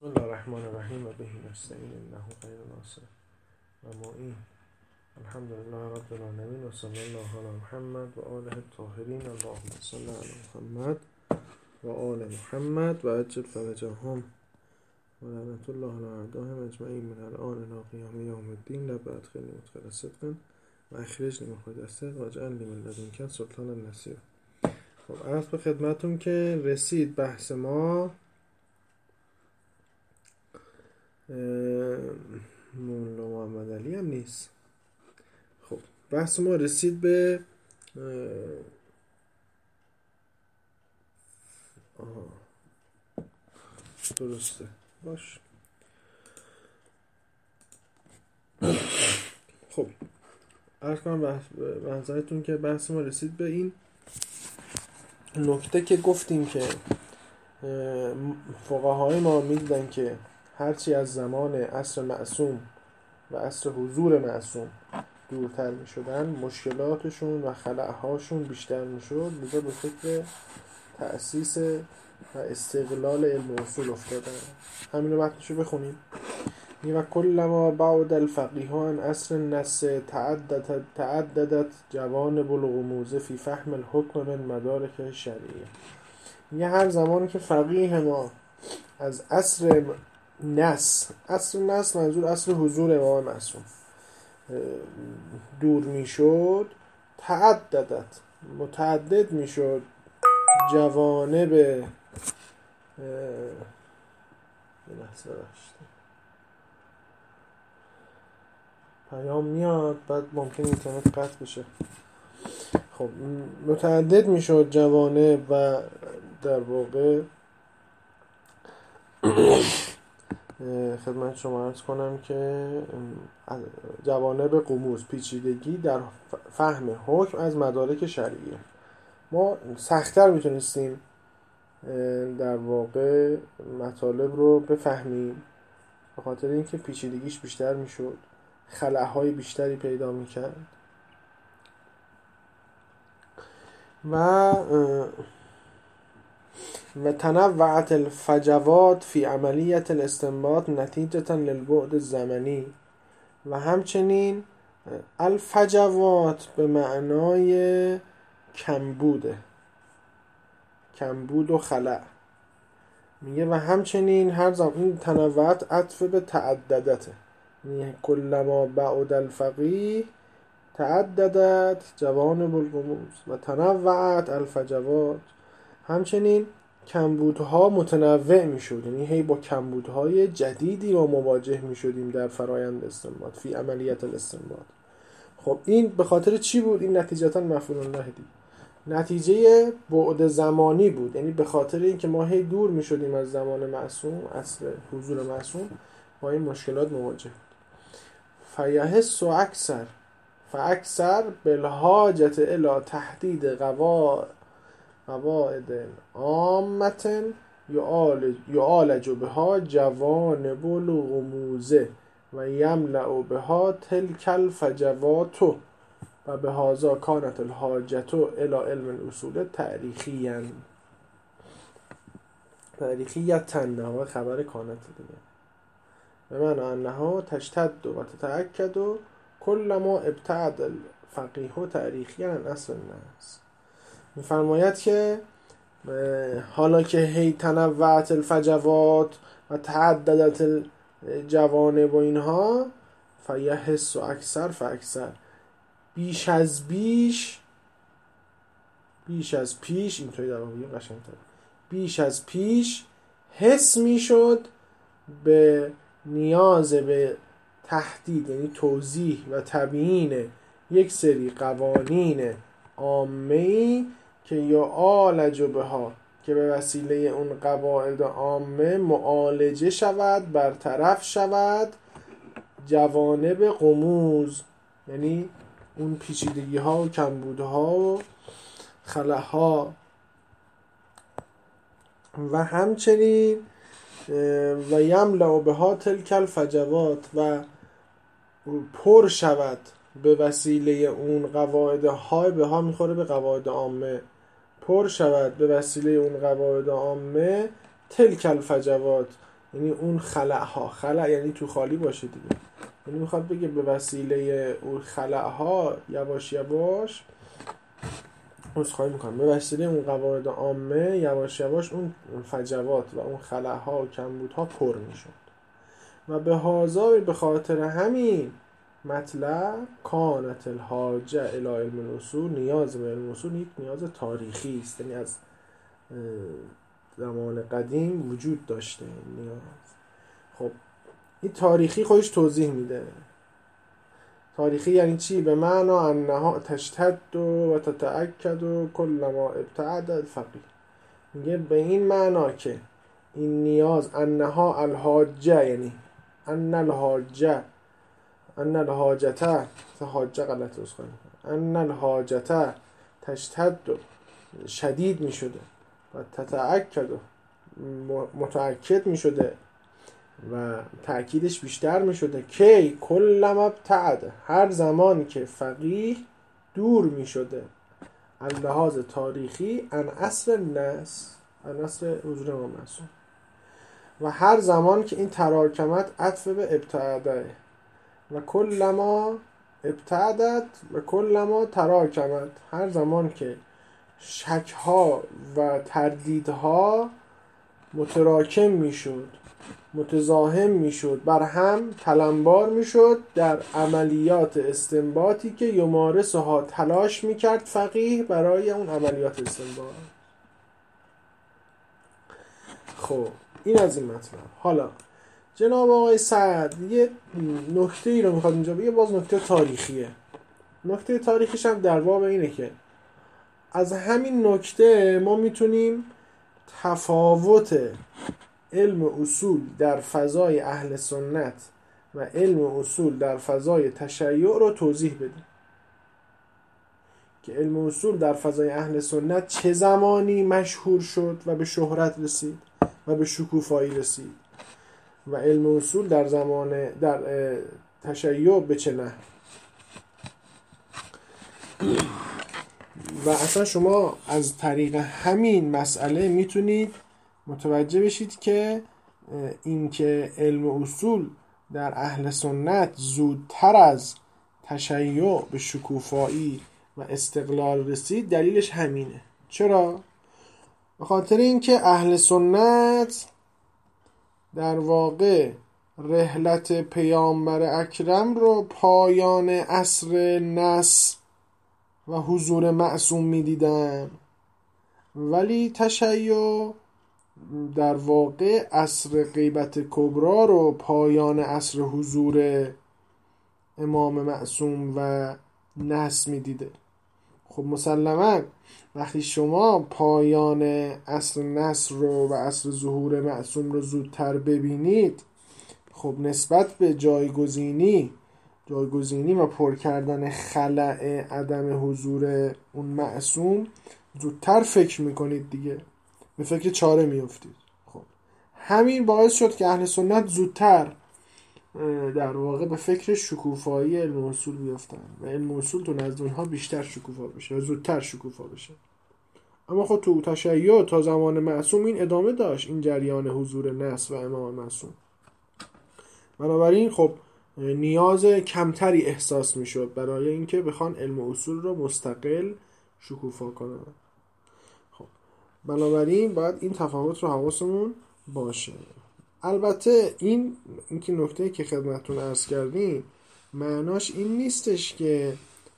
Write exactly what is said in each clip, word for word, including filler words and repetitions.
بسم الله الرحمن الرحیم و به نستعین انه خیر ناصر و معین. الحمدلله رب العالمین و صلی الله علی محمد و آله الطاهرین. اللهم صل علی محمد و آل محمد و عجل فرجهم و لعنت الله علی اعدائهم اجمعین من الان الی قیام یوم الدین. رب ادخلنی مدخل صدق و اخرجنی مخرج صدق و اجعلنی من لدنک سلطانا نصیرا. خب عرض به خدمتتون که رسید بحث ما مولا محمد علی هم نیست. خب بحث ما رسید به آها درسته باش. خب عرض کنم به نظرتون که بحث ما رسید به این نکته که گفتیم که فقهای ما می‌دیدن که هرچی از زمان عصر معصوم و عصر حضور معصوم دورتر می شدن مشکلاتشون و خلأهاشون بیشتر می شد، لذا به فکر تأسیس و استقلال علم اصول افتادن. همین رو متنشو بخونیم. و کلما بعد الفقیه عن عصر النص تعددت تعددت جوانب الغموض فی فهم الحکم من مدارک شرعیه. یه هر زمانی که فقیه ما از عصر نص عصر نص منظور عصر حضور امام معصوم دور میشد، تعددت متعدد میشد جوانب یه لحظه باشید پیام میاد بعد ممکن اینترنت قطع بشه. خب متعدد میشد جوانب و در واقع خدمت شما عرض کنم که جوانب غموض پیچیدگی در فهم حکم از مدارک شرعیه. ما سخت‌تر میتونستیم در واقع مطالب رو بفهمیم به خاطر اینکه پیچیدگیش بیشتر میشد، خلاهای بیشتری پیدا میکرد و و تنوعت الفجوات فی عملیت الاستنباط نتیجة للبعد الزمنی. و همچنین الفجوات به معنای کمبوده، کمبود و خلأ میگه. و همچنین هر زمان این تنوعت عطف به تعددته، یعنی کلما بعد الفقیه تعددت جوانب الغموض و تنوعت الفجوات. همچنین کمبودها متنوع می شد، یعنی هی با کمبودهای جدیدی رو مواجه می شدیم در فرایند استنباط فی عملیت الاستنباط. خب این به خاطر چی بود؟ این نتیجتا مفعول الله دید، نتیجه بعد زمانی بود، یعنی به خاطر اینکه ما هی دور می شدیم از زمان معصوم، عصر حضور معصوم، با این مشکلات مواجه بود. فیحس و اکثر فاکثر بالحاجت الی تحدید قواعد قواعد عامة یعالج بها جوانب الغموض و یملأ بها تلک الفجوات و بهذا کانت الحاجة الی علم الاصول تاریخیاً تاریخیتاً و خبر کانت دیگه به معنی انها تشتد و تتأکد کلما ابتعد الفقیه تاریخیاً عن اصل النص. می‌فرماید که حالا که هی تنوعت الفجوات و تعددت الجوانب و اینها، فیحس و اکثر فاکثر بیش از بیش بیش از پیش اینطوری در واقع قشنگ‌تر بیش از پیش حس میشد به نیاز به تحدید، یعنی توضیح و تبیین یک سری قوانین عامه‌ای که یعالج بها که به وسیله اون قواعد عامه معالجه شود، برطرف شود جوانب غموض، یعنی اون پیچیدگی ها و کمبودها و خلاها. و همچنین و یملأ بها تلک الفجوات و پر شود به وسیله اون قواعد های به ها میخوره به قواعد عامه پر شود به وسیله اون قواعد عامه تلک الفجوات یعنی اون خلأها، خلأ یعنی تو خالی باشه دیگه، یعنی میخواد بگه به وسیله اون خلأها یواش یواش عذرخواهی میکنم به وسیله اون قواعد عامه یواش یواش اون فجوات و اون خلأها و کمبودها پر میشد و به هازا به خاطر همین مطلب کانت الحاجه الی علم الاصول، نیاز به علم اصول یک نیاز تاریخی است، یعنی از زمان قدیم وجود داشته این نیاز. خب این تاریخی خودش توضیح میده. تاریخی یعنی چی؟ به معنا انها تشتد و تتأکد و کلما ابتعد الفقیه. میگه به این معنا که این نیاز انها الحاجه، یعنی ان الحاجه ان الحاجته حاجه غلط است ان الحاجته تشتد شدید می شده و تتأکد متأکد می شده و تأکیدش بیشتر می شده که کلما ابتعد، هر زمان که فقیه دور می شده اللحاظ تاریخی ان اصل الناس، ان اصل حضور امام معصوم، و هر زمان که این تراکمت عطف به ابتعاده و کلما ابتعدت و کلما تراکمت، هر زمان که شکها و تردیدها متراکم میشد، متزاحم میشد، بر هم تلمبار میشد در عملیات استنباطی که یمارسها تلاش میکرد فقیه برای اون عملیات استنباط. خب این از این مطلب. حالا جناب آقای سعد یه نکته ای رو میخواد اینجا بگه، باز نکته تاریخیه. نکته تاریخیش هم در واقع اینه که از همین نکته ما میتونیم تفاوت علم اصول در فضای اهل سنت و علم اصول در فضای تشیع رو توضیح بدیم که علم اصول در فضای اهل سنت چه زمانی مشهور شد و به شهرت رسید و به شکوفایی رسید و علم اصول در زمان در تشیع به چه نحو. و اصلا شما از طریق همین مسئله میتونید متوجه بشید که این که علم اصول در اهل سنت زودتر از تشیع به شکوفایی و استقلال رسید دلیلش همینه. چرا؟ به خاطر اینکه اهل سنت در واقع رحلت پیامبر اکرم رو پایان عصر نس و حضور معصوم می‌دیدن، ولی تشیع در واقع عصر غیبت کبرا رو پایان عصر حضور امام معصوم و نس می‌دیده. خب مسلماً وقتی شما پایان عصر نس رو و عصر ظهور معصوم رو زودتر ببینید، خب نسبت به جایگزینی جایگزینی و پر کردن خلأ عدم حضور اون معصوم زودتر فکر میکنید دیگه، به فکر چاره میافتید. خب همین باعث شد که اهل سنت زودتر در واقع به فکر شکوفایی علم اصول بیافتن و علم اصول تو نزد اونها بیشتر شکوفا بشه و زودتر شکوفا بشه. اما خب تو تشیع تا زمان معصوم این ادامه داشت، این جریان حضور نس و امام معصوم. بنابراین خب نیاز کمتری احساس میشد برای اینکه بخوان علم اصول رو مستقل شکوفا کنن. خب بنابراین باید این تفاوت رو حواسمون باشه. البته این اینکه نکته که خدمتتون عرض کردیم معناش این نیستش که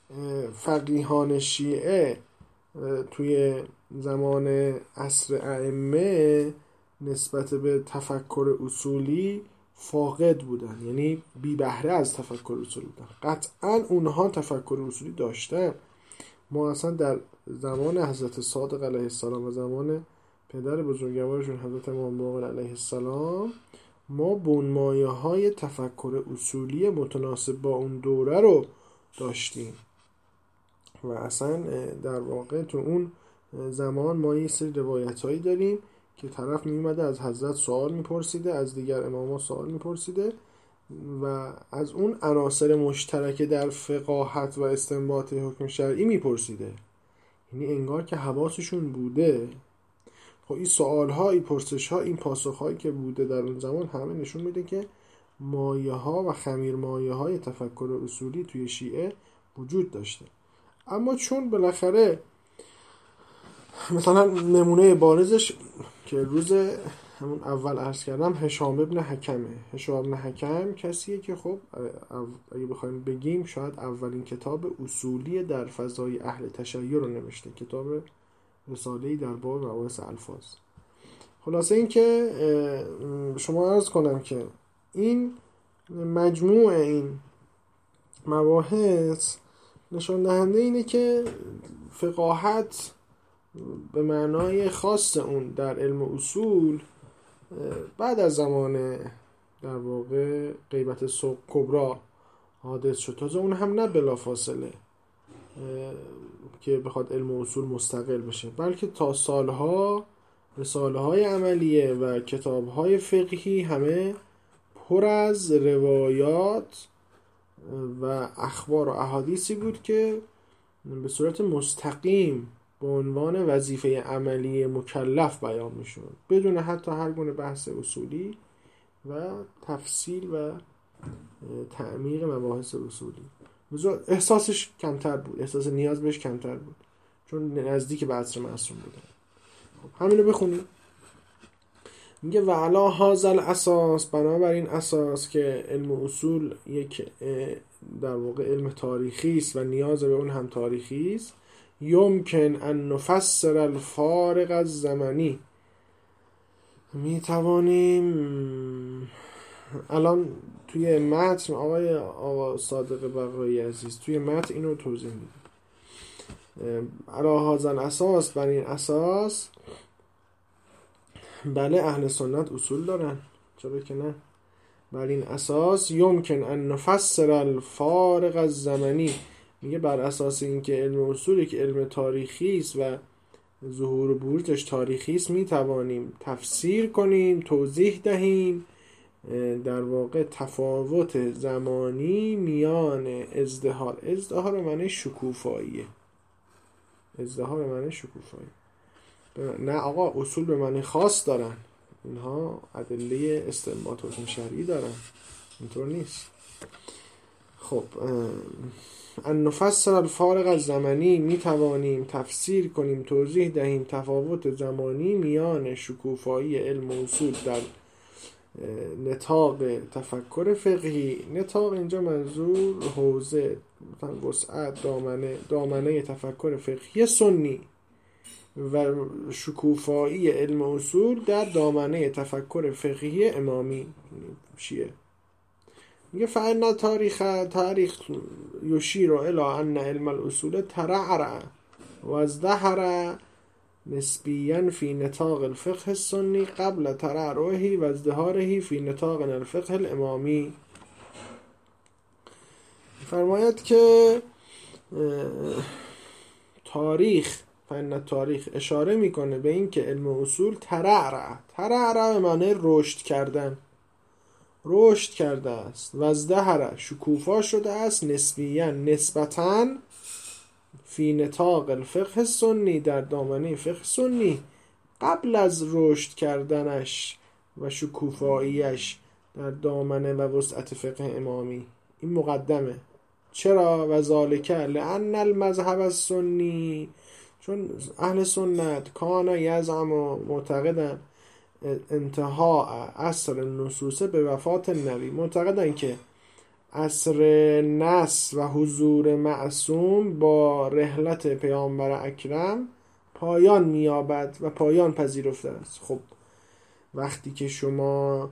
فقیهان شیعه توی زمان عصر ائمه نسبت به تفکر اصولی فاقد بودن، یعنی بی بهره از تفکر اصولی بودن. قطعا اونها تفکر اصولی داشتن. ما اصلا در زمان حضرت صادق علیه السلام و زمان پدر بزرگوارشون حضرت امام باقر علیه السلام ما بنمایه های تفکر اصولی متناسب با اون دوره رو داشتیم و اصلا در واقع تو اون زمان ما یه سری روایت هایی داریم که طرف میومده از حضرت سوال میپرسیده، از دیگر اماما سوال میپرسیده و از اون عناصر مشترک در فقاهت و استنباط حکم شرعی میپرسیده، یعنی انگار که حواسشون بوده. خب این سوال ها، این پرسش ها، این پاسخ هایی که بوده در اون زمان همه نشون میده که مایه ها و خمیر مایه های تفکر اصولی توی شیعه وجود داشته. اما چون بالاخره مثلا نمونه بارزش که روز همون اول عرض کردم هشام ابن حکمه. هشام ابن حکم کسیه که خب اگه بخوایم بگیم شاید اولین کتاب اصولی در فضای اهل تشیع رو نوشته، کتاب رساله‌ای در باب مباحث الفاظ. خلاصه این که شما عرض کنم که این مجموع این مباحث نشان دهنده اینه که فقاهت به معنای خاص اون در علم اصول بعد از زمان در واقع غیبت سوق کبرا حادث شد. تازه اون هم نه بلا فاصله که بخواد علم اصول مستقل بشه، بلکه تا سالها رساله های عملیه و کتاب های فقهی همه پر از روایات و اخبار و احادیثی بود که به صورت مستقیم به عنوان وظیفه عملی مکلف بیان میشد، بدون حتی هر گونه بحث اصولی و تفصیل و تعمیق مباحث اصولی. احساسش کمتر بود، احساس نیاز بهش کمتر بود، چون نزدیک به عصر معصوم بودن. خب همینو بخونیم. میگه و علا هذا الاساس، بنابراین اساس که علم اصول یک در واقع علم تاریخی است و نیاز به اون هم تاریخی است، یمکن ان نفسر الفارق الزمنی، می توانیم الان توی متن آقای آقا صادق بقایی عزیز توی متن اینو توضیح میده. علا هذا الاساس، بر این اساس بله اهل سنت اصول دارن، چرا که نه. بر این اساس یمکن ان نفسر الفارق الزمنی، میگه بر اساس اینکه علم اصولی که علم تاریخی است و ظهور و بروزش تاریخی است، میتوانیم تفسیر کنیم، توضیح دهیم در واقع تفاوت زمانی میان ازدهار. ازدهار به معنی شکوفاییه، ازدهار به معنی شکوفایی. نه آقا اصول به معنی خاص دارن، اینها ادله استنباط حکم شرعی دارن، اینطور نیست. خب ان نفسر الفارق الزمنی، می توانیم تفسیر کنیم، توضیح دهیم تفاوت زمانی میان شکوفایی علم اصول در نطاق تفکر فقهی. نطاق اینجا منظور حوزه، وسعت، دامنه دامنه تفکر فقهی سنی و شکوفایی علم اصول در دامنه تفکر فقهی امامی شیعه. میگه فإن تاریخ تاریخ یشیر الی ان علم الاصول ترعرع و ازدهر نسبیاً فی نطاق الفقه السنی قبل ترعرعه و ازدهاره فی نطاق الفقه الامامی. فرماید که تاریخ فإن تاریخ اشاره میکنه به این که علم اصول ترعرع، ترعرع به معنی رشد کردن، رشد کرده است. و ازدهر شکوفا شده است، نسبیاً نسبتاً فی نطاق الفقه السنی در دامنه فقه سنی قبل از رشد کردنش و شکوفاییش در دامنه و وسعت فقه امامی. این مقدمه. چرا؟ و ذالک لأن المذهب السنی، چون اهل سنت کان یزعم و معتقدن انتها عصر نصوص به وفات نبی، معتقدن که عصر نص و حضور معصوم با رحلت پیامبر اکرم پایان میابد و پایان پذیرفته است. خب وقتی که شما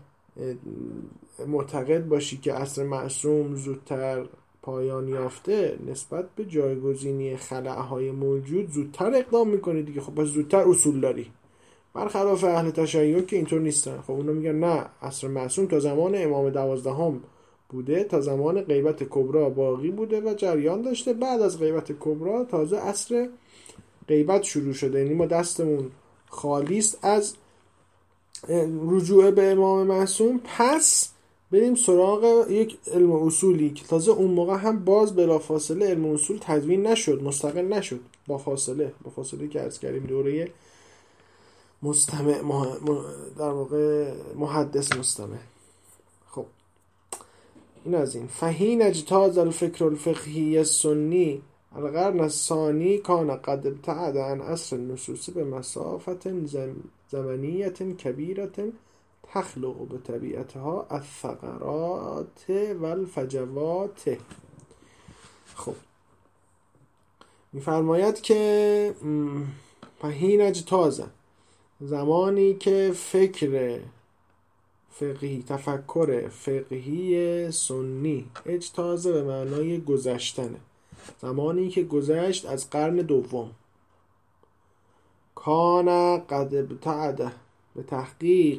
معتقد باشی که عصر معصوم زودتر پایان یافته، نسبت به جایگزینی خلأهای موجود زودتر اقدام میکنی دیگه. خب پس زودتر اصول داری، برخلاف اهل تشیع که اینطور نیستن. خب اونا میگن نه، عصر معصوم تا زمان امام دوازدهم بوده، تا زمان غیبت کبرا باقی بوده و جریان داشته، بعد از غیبت کبرا تازه عصر غیبت شروع شده. یعنی ما دستمون خالی است از رجوع به امام معصوم، پس بریم سراغ یک علم اصولی که تازه اون موقع هم باز بلافاصله علم اصول تدوین نشد، مستقل نشد، با فاصله با فاصله که عرض کردیم دوره مستمع در واقع محدث مستمع. خب این از این. فحین اجتاز الفکر الفقهی السنی القرن الثانی کان قد ابتعد عن اصل النصوص به مسافت زمنیت کبیرت تخلق بطبیعتها الثغرات والفجوات. خب میفرماید که فحین اجتاز، زمانی که فکر فقهی، تفکر فقهی سنی، اجتازه به معنای گذشتنه، زمانی که گذشت از قرن دوم، کان قد ابتعد، به تحقیق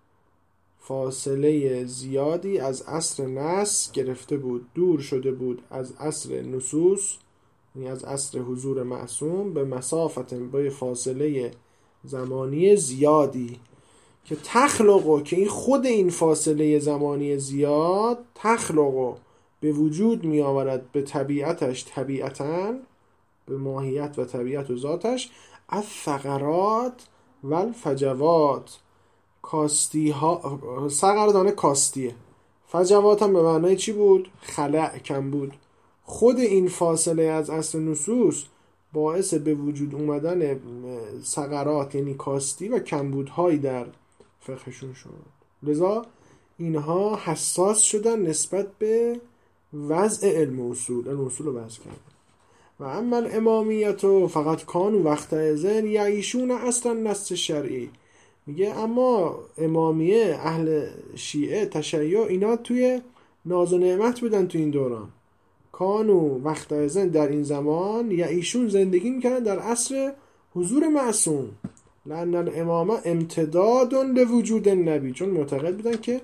فاصله زیادی از عصر نص گرفته بود، دور شده بود از عصر نصوص، یعنی از عصر حضور معصوم، به مسافت، به فاصله زمانی زیادی که تخلقو، که این خود این فاصله زمانی زیاد تخلقو به وجود می آورد به طبیعتش، طبیعتاً به ماهیت و طبیعت و ذاتش، از ثغرات و الفجوات، کاستی ها. ثغر دانه کاستیه، فجوات هم به معنای چی بود؟ خلأ، کم بود. خود این فاصله از اصل نصوص باعث به وجود اومدن ثغرات یعنی کاستی و کمبودهایی در فقهشون شد. لذا اینها حساس شدن نسبت به وضع علم اصول، علم اصول رو بحث کردن. و اما الامامیت فقط کانو وقت ازن یعیشون اصلا نص شرعی. میگه اما امامیه، اهل شیعه، تشیع، اینا توی ناز و نعمت بودن تو این دوران. کانو وقت ازن، در این زمان، یعیشون زندگی میکردن در عصر حضور معصوم. لأن الامامه امتداد لوجود النبی، چون معتقد بودن که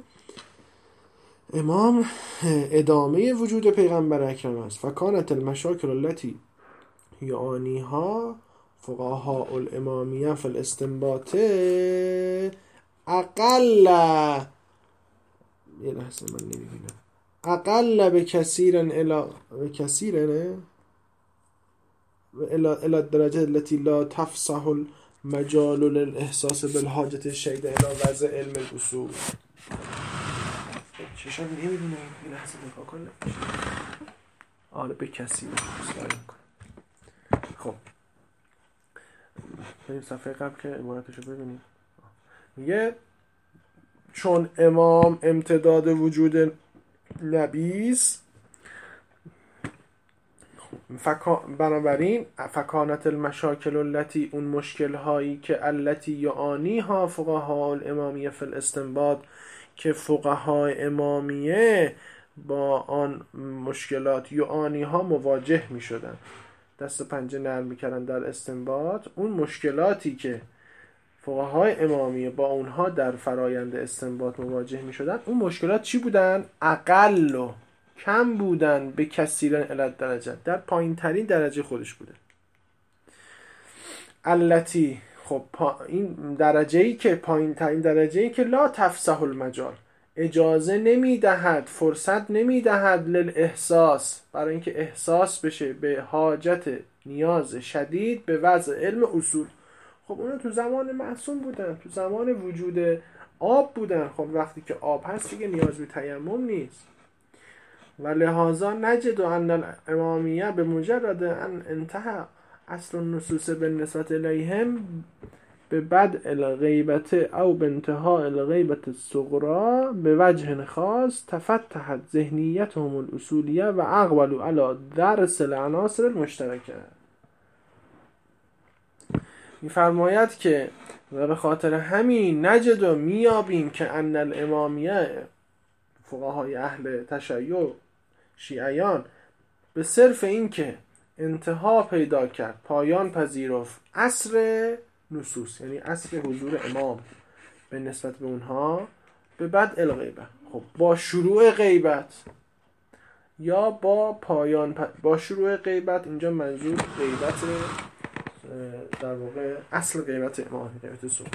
امام ادامه وجود پیغمبر اکرم است. فکانت المشاکل التي یعنیها فقهاء الامامیه فی الاستنباط اقل، یه لحظه من نمیبینم، اقل به کثیرن الا به کثیرنه الا الا الدرجه التي لا تفسح المجال للاحساس بالحاجة الشديدة الى وضع علم الاصول. چشم نمیبینم، یه لحظه نگاه کنم. آره به کثیر خب بریم صفحه قبل که عبارتشو ببینیم. میگه چون امام امتداد وجود نبیست، فکا... بنابراین فکانت المشاکل التي، اون مشکل هایی که التي یعانی ها فقهاء الامامیه فی الاستنباط، که فقهای امامیه با آن مشکلات یعانی ها مواجه می شدن، دست پنجه نرم می کردن در استنباط. اون مشکلاتی که فقهای امامیه با اونها در فرایند استنباط مواجه می شدن، اون مشکلات چی بودن؟ اقل و کم بودن به کثیرن الی درجه، در پایین ترین درجه خودش بوده. التی، خب پا این درجه‌ای که پایین ترین درجه‌ای که لا تفسح المجال، اجازه نمیدهد، فرصت نمیدهد للاحساس، برای اینکه احساس بشه به حاجت، نیاز شدید به وضع علم اصول. خب اونا تو زمان معصوم بودن، تو زمان وجود آب بودن. خب وقتی که آب هست دیگه نیاز به تیمم نیست. و لحاظا نجد ان الامامیه به مجرد ان انتهى اصل النصوص بالنسبت الیهم به بدء الغیبت او به انتهاء الغیبت الصغرى به وجه خاص تفتحت ذهنیتهم الاصولیه و اقبلوا علی درس العناصر المشترکه. میفرماید که و به خاطر همین نجد و میابیم که ان الامامیه، فقهای اهل تشیع شیعیان، به صرف این که انتها پیدا کرد، پایان پذیرفت عصر نصوص، یعنی عصر حضور امام، به نسبت به اونها به بدء الغیبت، خب با شروع غیبت یا با پایان پ... با شروع غیبت، اینجا منظور غیبت در واقع اصل غیبت امام، غیبت صغرا،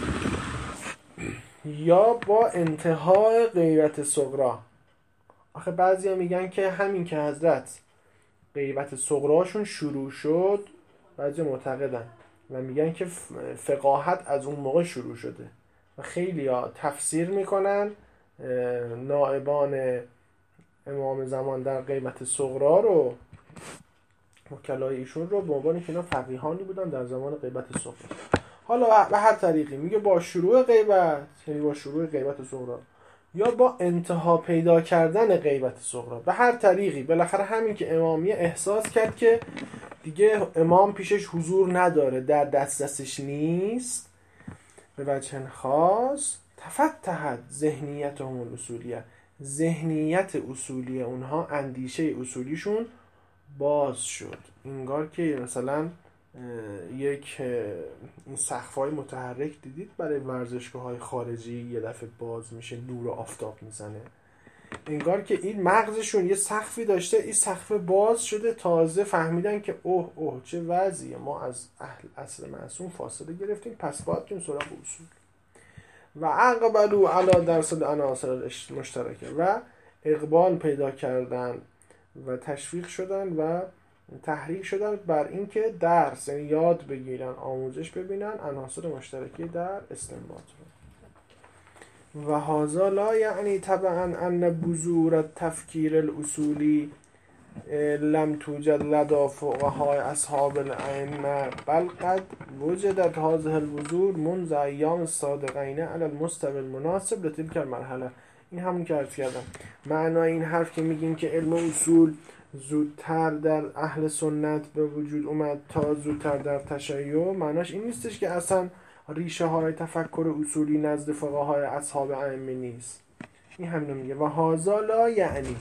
یا با انتهای غیبت صغرا. آخه بعضیا میگن که همین که حضرت غیبت صغراشون شروع شد، بعضیا معتقدن و میگن که فقاهت از اون موقع شروع شده و خیلی ها تفسیر میکنن نائبان امام زمان در غیبت صغرا رو، وکلای ایشون رو، به عنوان که اینا فقیهانی بودن در زمان غیبت صغرا. حالا به هر طریقی میگه با شروع غیبت، یعنی با شروع غیبت صغرا یا با انتها پیدا کردن غیبت صغرا، به هر طریقی بالاخره همین که امامیه احساس کرد که دیگه امام پیشش حضور نداره، در دست دستش نیست، به وجه خاص تفتحت ذهنیت هم الاصولیه، ذهنیت اصولی اونها، اندیشه اصولیشون باز شد. انگار که مثلا یک این سقف‌های متحرک دیدید برای ورزشگاه‌های خارجی یه دفعه باز میشه، نور آفتاب میزنه، انگار که این مغزشون یه سقفی داشته، این سقف باز شده، تازه فهمیدن که اوه اوه چه وضعیه، ما از اهل اصل معصوم فاصله گرفتیم، پس باید بریم سراغ اصول. و اقبلوا علی درس العناصر مشترکه، و اقبال پیدا کردن و تشویق شدن و تحریک شدن بر اینکه درس، یعنی یاد بگیرن، آموزش ببینن عناصر مشترکی در استنباط رو. و هذا لا یعنی طبعا ان بذور التفکیر الاصولی لم توجد لدى فقهاء اصحاب الائمه، بل قد وجدت هذه البذور منذ ایام الصادقین علی المستوى المناسب لتلك المرحله. این همون که عرض کردم، معنای این حرف که میگیم که علم اصول زودتر در اهل سنت به وجود اومد تا زودتر در تشیع، معناش این نیستش که اصلا ریشه های تفکر اصولی نزد فقهای اصحاب ائمه نیست. این همینو میگه. و هذا لا یعنی،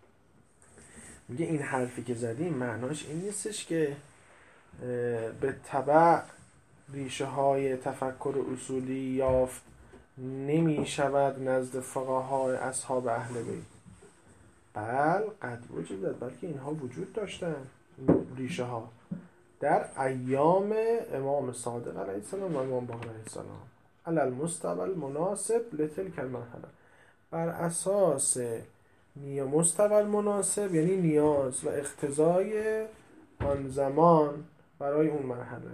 میگه این حرفی که زدیم معناش این نیستش که به تبع ریشه های تفکر اصولی یافت نمی شود نزد فقهای اصحاب اهل بیت، بل قد وجود، بلکه اینها وجود داشتن، این ریشه ها در ایام امام صادق علیه السلام و امام باقر علیه السلام علی المستوى المناسب لتلک المرحله، بر اساس نیا مستوى المناسب، یعنی نیاز و اقتضای آن زمان برای اون مرحله.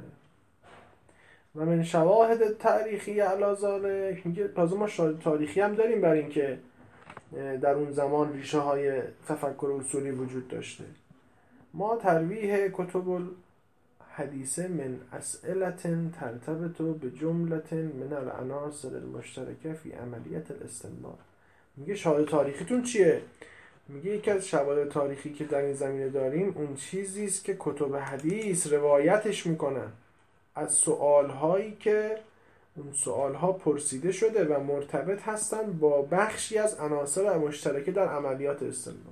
و من شواهد تاریخی علی ذلک، میگه تازه ما شاهد تاریخی هم داریم بر این که در اون زمان ریشه های تفکر اصولی وجود داشته. ما ترویح کتب الحدیث من اسئله ترتبط به جمله من العناصر المشترکه فی عملیت الاستنباط. میگه شواهد تاریخیتون چیه؟ میگه یکی از شواهد تاریخی که در این زمینه داریم اون چیزی است که کتب حدیث روایتش میکنن از سوالهایی که اون سوالها پرسیده شده و مرتبط هستن با بخشی از عناصر مشترکه در عملیات استنباط،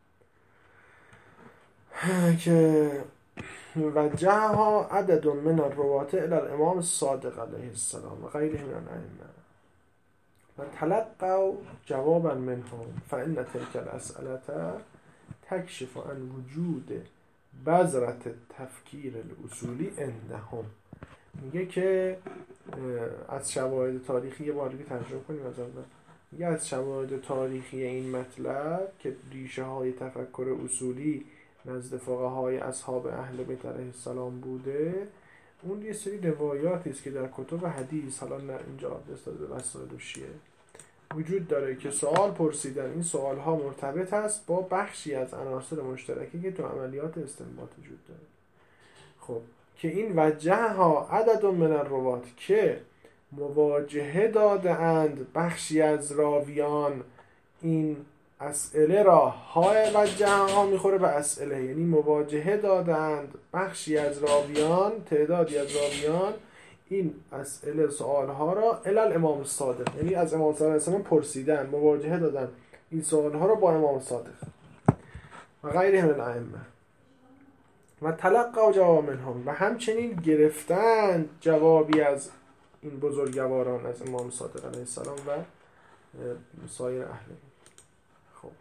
که وجهها عدد من الرواة الى الامام الصادق علیه السلام و غیره من الائمه و تلقوا جوابا منهم فان تلك الاسئله تکشف عن وجود بذرة التفکیر الاصولی عندهم. میگه که از شواهد تاریخی، یه بار دیگه ترجمه کنیم از اول، میگه از شواهد تاریخی این مطلب که ریشه های تفکر اصولی نزد فقهای اصحاب اهل بیت علیه السلام بوده، اون یه سری روایاتی است که در کتب حدیث، حالا نه اینجا آدرس داده به وسائل شیعه، وجود داره که سوال پرسیدن، این سوال ها مرتبط است با بخشی از عناصر مشترکی که تو عملیات استنباط وجود داره. خب که این وجه ها عدد من الروات که مواجهه داده اند بخشی از راویان این اسئله را، های وجه ها میخوره به اسئله، یعنی مواجهه داده اند بخشی از راویان، تعدادی از راویان این اسئله سوال ها را الی الامام الصادق، یعنی از امام صادق علیه السلام پرسیدن، مواجهه دادن این سوال ها را با امام صادق و غیره من الائمه و تلقوا جواب منهم، و همچنین گرفتن جوابی از این بزرگواران از امام صادق علیه السلام و سایر اهل. خب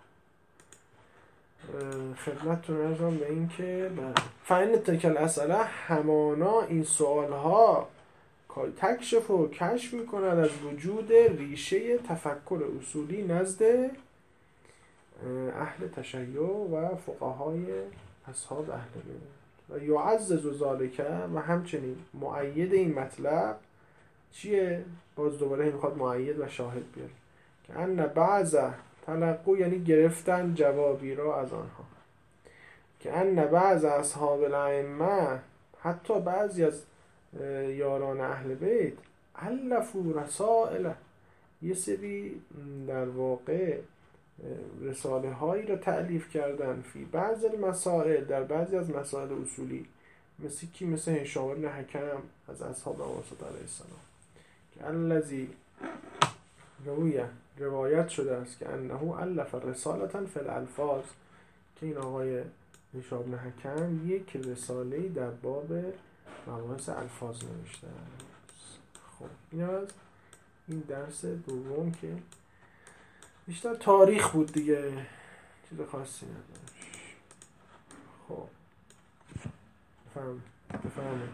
خدمتتون ارزم به این که فإن تلک الاسئله، همانا این سوال ها تکشف و کشف میکنند از وجود ریشه تفکر اصولی نزد اهل تشیع و فقهای اصحاب اهل بیت. و یعزز ذالک و همچنین مؤید این مطلب چیه؟ باز دوباره میخواد مؤید و شاهد بیاره که ان بعض تلقو یعنی گرفتن جوابی را از آنها، که ان بعض اصحاب الائمه حتی بعضی از یاران اهل بیت الفوا رسائل یه سری در واقع رساله هایی را تألیف کردن فی بعض المسائل در بعضی از مسائل اصولی، مثل کی؟ مثل هشام بن حکم از اصحاب واسط علیه السلام که الذی رویه روایت شده است که انه الف رسالتا فی الالفاظ که این آقای هشام بن حکم یک رساله‌ای در باب مباحث الفاظ نوشته. خب این از این درس دوم که بیشتر تاریخ بود دیگه، چیز خاصی نداشت. خب بفهم بفهمید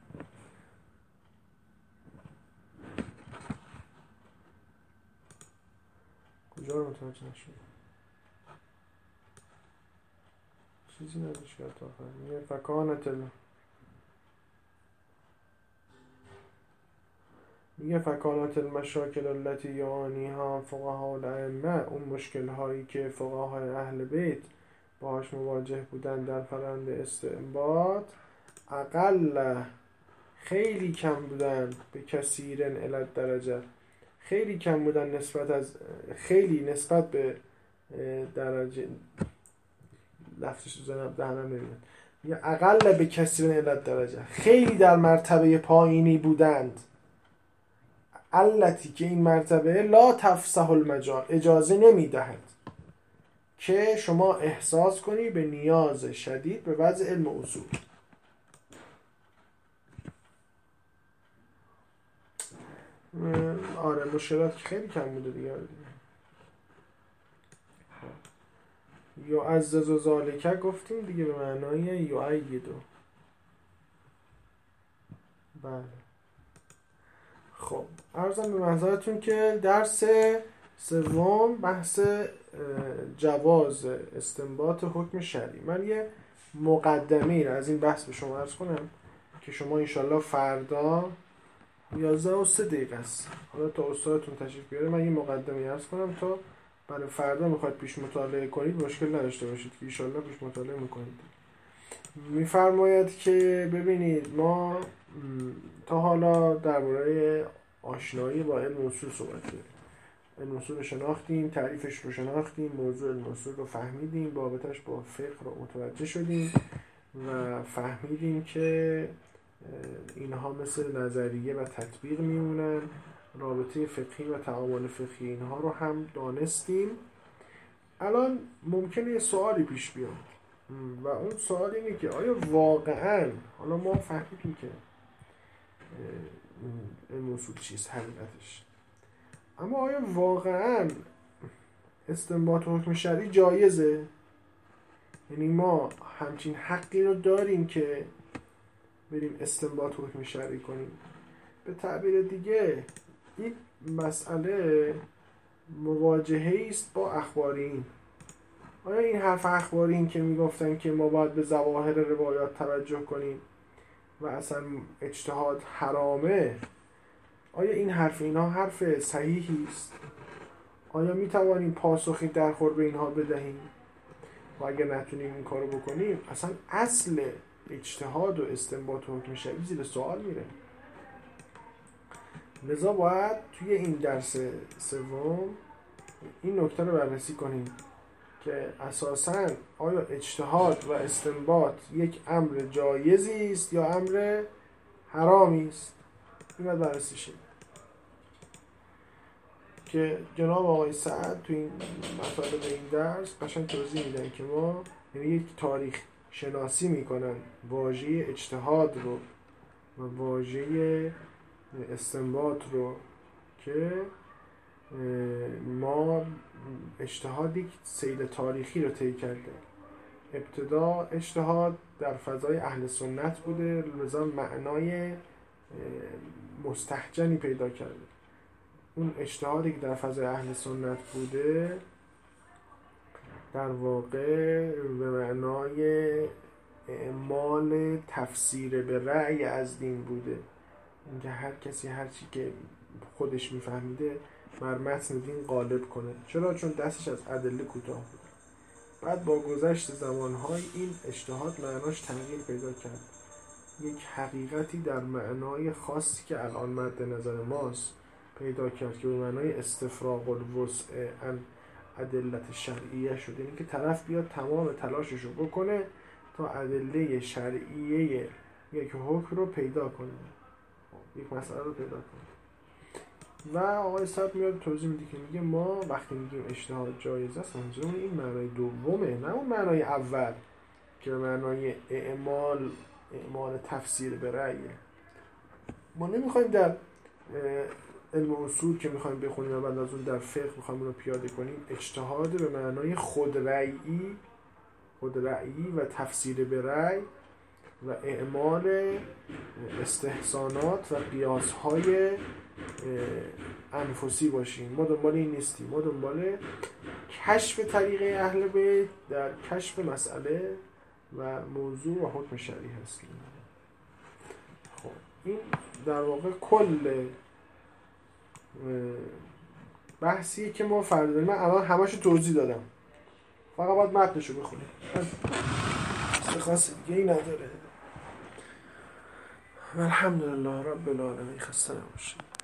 کجا رو متوجه نشد؟ چیزی نداشت که تا آخر میگه فکانت ال... میگه فکانت المشاکل التي یعانیها فقها الائمه، اون مشکل هایی که فقهای اهل بیت باهاش مواجه بودن در فرآیند استنباط اقل خیلی کم بودن به کثیرن الی درجه خیلی کم بودن نسبت از خیلی نسبت به درجه لفظش زنم دهنم نمیاد میگه اقل به کثیرن الی درجه خیلی در مرتبه پایینی بودند التی که این مرتبه لا تفسح المجال اجازه نمیدهد که شما احساس کنی به نیاز شدید به وضع علم اصول. آره مشکلات خیلی کم بوده دیگه. یعزز و ذالک گفتیم دیگه به معنای یعیدو. بله خب عرضم به محضرتون که درس سوم بحث جواز استنباط حکم شرعی. من یه مقدمه‌ای را از این بحث به شما عرض کنم که شما انشالله فردا یازده و سه دقیقه است حالا تا استادتون تشریف بیاره من یه مقدمه عرض کنم تا برای فردا میخواید پیش مطالعه کنید مشکل نداشته باشید که انشالله پیش مطالعه میکنید. میفرماید که ببینید ما تا حالا درباره آشنایی با علم اصول صحبت کردیم، علم اصول رو شناختیم، تعریفش رو شناختیم، موضوع علم اصول رو فهمیدیم، بابتش با فقه رو متوجه شدیم و فهمیدیم که اینها مثل نظریه و تطبیق میمونن، رابطه فقهی و تعامل فقهی اینها رو هم دانستیم. الان ممکنه یه سوالی پیش بیاد و اون سوال اینه که آیا واقعاً حالا ما فهمیدیم که علم اصول چیست حقیقتش، اما آیا واقعاً استنباط حکم شرعی جایزه؟ یعنی ما همچین حقی رو داریم که بریم استنباط حکم شرعی کنیم؟ به تعبیر دیگه این مسئله مواجهه است با اخبارین. آیا این حرف اخبارین که میگفتن که ما باید به ظواهر روایات توجه کنیم و اصلا اجتهاد حرامه، آیا این حرف اینها حرف صحیحی است؟ آیا میتوانیم پاسخی در خور به اینها بدهیم؟ و اگر نتونیم این کارو بکنیم اصلا اصل اجتهاد و استنباط حکم شرعی زیر سوال میره. لذا باید توی این درس سوم این نکته رو بررسی کنیم که اساساً آیا اجتهاد و استنباط یک امر جایزی است یا امر حرامی است. این باید بررسی شه که جناب آقای سعد توی این مطالب این درس قشنگ توضیح میدن که ما یعنی یک تاریخ شناسی میکنن واژه اجتهاد رو و واژه استنباط رو که ما اجتهاد یک سیر تاریخی رو طی کرده. ابتدا اجتهاد در فضای اهل سنت بوده، لذا معنای مستهجنی پیدا کرده. اون اجتهادی که در فضای اهل سنت بوده در واقع به معنای اعمال تفسیر به رأی از دین بوده، اینکه هر کسی هر چی که خودش میفهمیده بر متن دین غالب کنه. چرا؟ چون دستش از ادله کوتاه بود. بعد با گذشت زمانهای این اجتهاد معناش تغییر پیدا کرد، یک حقیقتی در معنای خاصی که الان مد نظر ماست پیدا کرد که به معنای استفراغ الوسع عن ادلت شرعیه شده، یعنی که طرف بیاد تمام تلاششو بکنه تا ادله شرعیه یک حکم رو پیدا کنه، یک مسئله رو پیدا کنه. و آقای صاحب میاد توضیح میده که میگه ما وقتی میگیم اجتهاد جایز است منظورمون این معنای دومه، نه اون معنای اول که به معنای اعمال اعمال تفسیر به رأیه. ما نمیخوایم در علم اصول که میخوایم بخونیم و بعد از اون در فقه میخوایم اون رو پیاده کنیم اجتهاد به معنای خود رأیی خود رأیی و تفسیر به رأی و اعمال استحسانات و قیاس‌های انفسی باشیم. ما دنبال این نیستیم، ما دنبال کشف طریقه اهل بیت در کشف مسئله و موضوع و حکم شرعی هستیم. خب این در واقع کل بحثیه که ما فردا داریم. من الان همه‌شو توضیح دادم، فقط باید متنشو بخونیم، چیز خاصی دیگه ای نداره. الحمدلله رب العالمین. خسته نباشید.